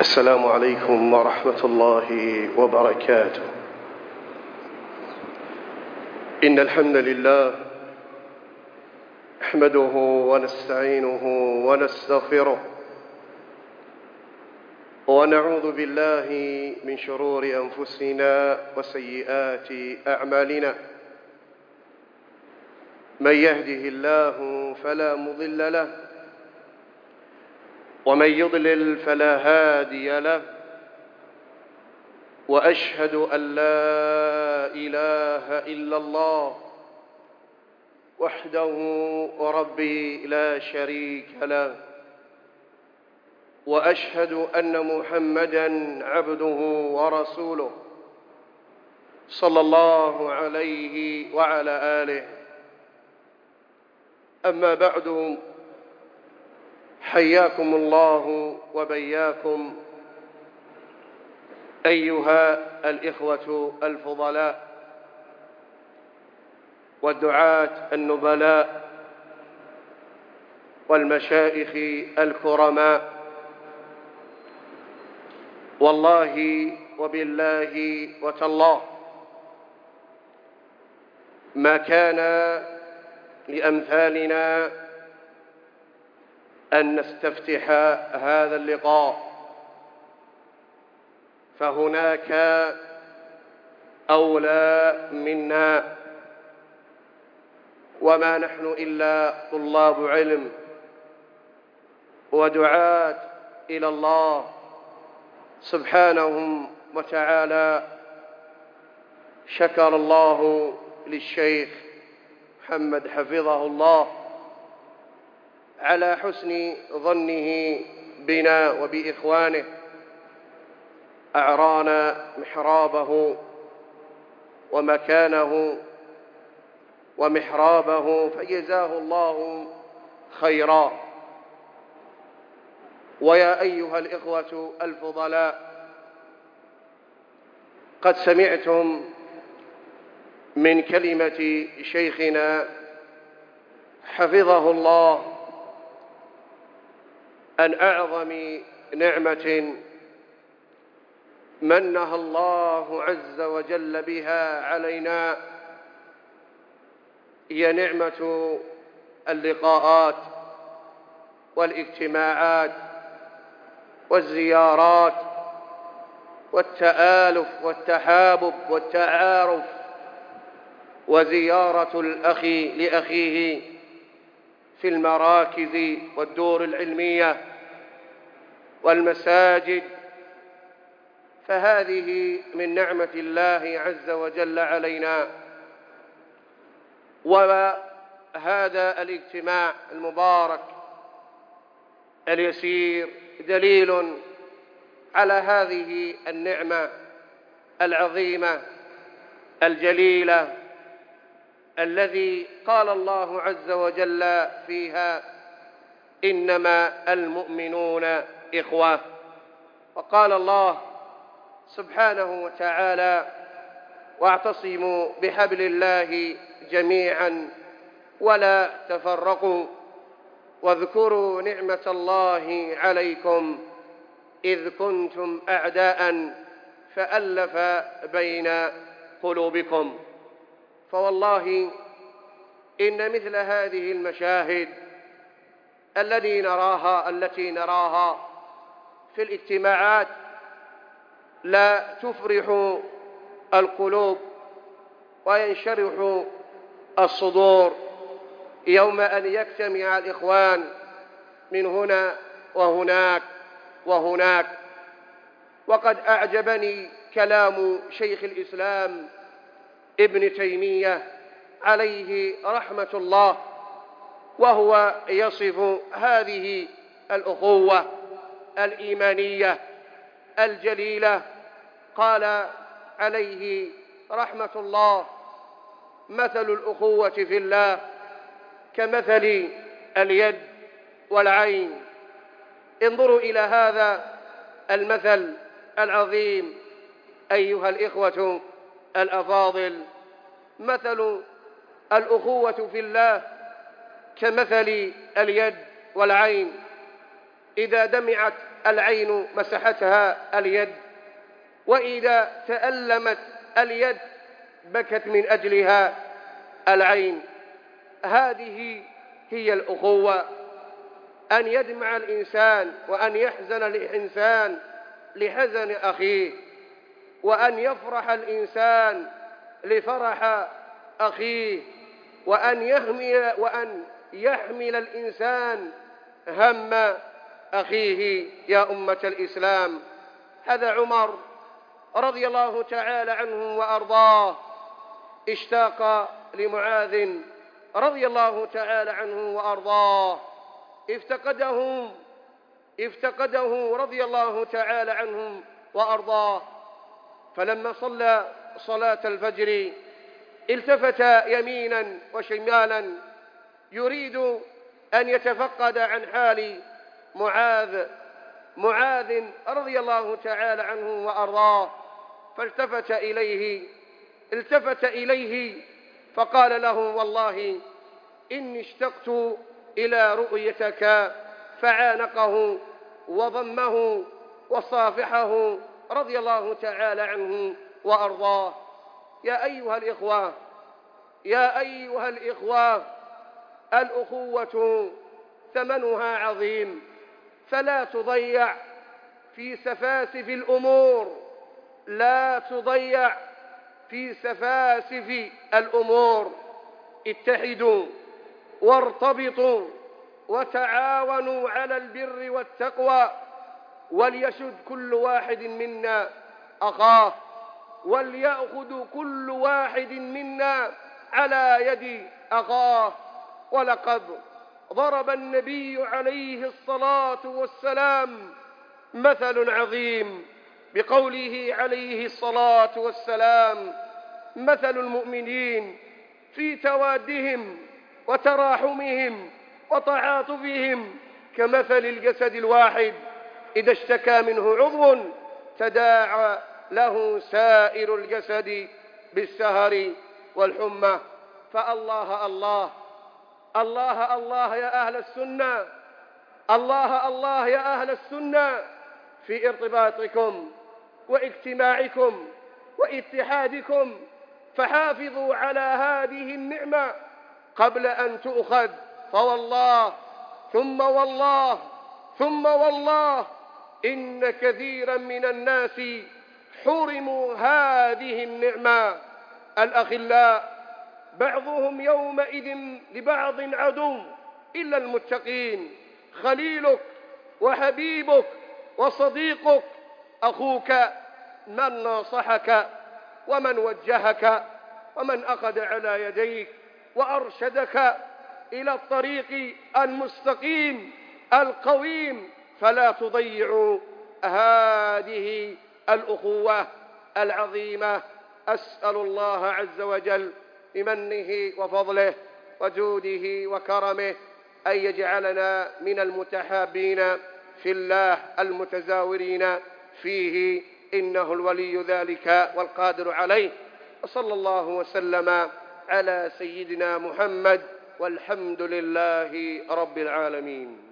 السلام عليكم ورحمة الله وبركاته. إن الحمد لله نحمده ونستعينه ونستغفره ونعوذ بالله من شرور أنفسنا وسيئات أعمالنا. من يهده الله فلا مضل له ومن يضلل فلا هادي له، وأشهد أن لا إله إلا الله وحده ربي لا شريك له، وأشهد أن محمدًا عبده ورسوله صلى الله عليه وعلى آله. أما بعد، حياكم الله وبياكم أيها الإخوة الفضلاء والدعاة النبلاء والمشايخ الكرماء. والله وبالله وتالله ما كان لأمثالنا أن نستفتح هذا اللقاء، فهناك أولى منا، وما نحن إلا طلاب علم ودعاة إلى الله سبحانه وتعالى. شكر الله للشيخ محمد حفظه الله على حسن ظنه بنا وبإخوانه، أعرانا محرابه ومكانه ومحرابه، فجزاه الله خيرا. ويا أيها الإخوة الفضلاء، قد سمعتم من كلمة شيخنا حفظه الله أن أعظم نعمة منها الله عز وجل بها علينا هي نعمة اللقاءات والاجتماعات والزيارات والتآلف والتحابب والتعارف، وزيارة الأخ لأخيه في المراكز والدور العلمية والمساجد. فهذه من نعمة الله عز وجل علينا. وهذا الاجتماع المبارك اليسير دليل على هذه النعمة العظيمة الجليلة الذي قال الله عز وجل فيها: إنما المؤمنون إخوة. وقال الله سبحانه وتعالى: واعتصموا بحبل الله جميعا ولا تفرقوا، واذكروا نعمة الله عليكم إذ كنتم أعداء فألف بين قلوبكم. فوالله إن مثل هذه المشاهد التي نراها في الاجتماعات لا تفرح القلوب وينشرح الصدور يوم أن يجتمع الإخوان من هنا وهناك وهناك. وقد أعجبني كلام شيخ الإسلام ابن تيمية عليه رحمة الله، وهو يصف هذه الأخوة الإيمانية الجليلة. قال عليه رحمة الله: مثل الأخوة في الله كمثل اليد والعين. انظروا إلى هذا المثل العظيم أيها الإخوة الأفاضل. مثل الأخوة في الله كمثل اليد والعين، إذا دمعت العين مسحتها اليد، وإذا تألمت اليد بكت من أجلها العين. هذه هي الأخوة، أن يدمع الإنسان وأن يحزن الإنسان لحزن أخيه، وأن يفرح الإنسان لفرح أخيه، وأن يحمل الإنسان هم أخيه. يا أمة الإسلام، هذا عمر رضي الله تعالى عنه وأرضاه اشتاق لمعاذ رضي الله تعالى عنه وأرضاه، افتقده رضي الله تعالى عنه وأرضاه. فلما صلى صلاة الفجر التفت يمينا وشمالا يريد أن يتفقد عن حال معاذ رضي الله تعالى عنه وأرضاه، فالتفت إليه فقال له: والله إني اشتقت إلى رؤيتك. فعانقه وضمه وصافحه رضي الله تعالى عنه وأرضاه. يا أيها الإخوة، الأخوة ثمنها عظيم، فلا تضيع في سفاسف الأمور، لا تضيع في سفاسف الأمور. اتحدوا وارتبطوا وتعاونوا على البر والتقوى، وليشد كل واحد منا أخاه، وليأخذ كل واحد منا على يد أخاه. ولقد ضرب النبي عليه الصلاة والسلام مثل عظيم بقوله عليه الصلاة والسلام: مثل المؤمنين في توادهم وتراحمهم وتعاطفهم كمثل الجسد الواحد إذا اشتكى منه عضو تداعى له سائر الجسد بالسهر والحمى. فالله الله الله الله يا أهل السنة، الله الله يا أهل السنة في ارتباطكم واجتماعكم واتحادكم، فحافظوا على هذه النعمة قبل أن تؤخذ. فوالله ثم والله إن كثيرا من الناس حرموا هذه النعمة. الأخلاء بعضهم يومئذ لبعض عدو إلا المتقين. خليلك وحبيبك وصديقك أخوك من ناصحك ومن وجهك ومن أخذ على يديك وأرشدك إلى الطريق المستقيم القويم. فلا تضيعوا هذه الأخوة العظيمة. أسأل الله عز وجل بمنه وفضله وجوده وكرمه أن يجعلنا من المتحابين في الله المتزاورين فيه، إنه الولي ذلك والقادر عليه. وصلى الله وسلم على سيدنا محمد، والحمد لله رب العالمين.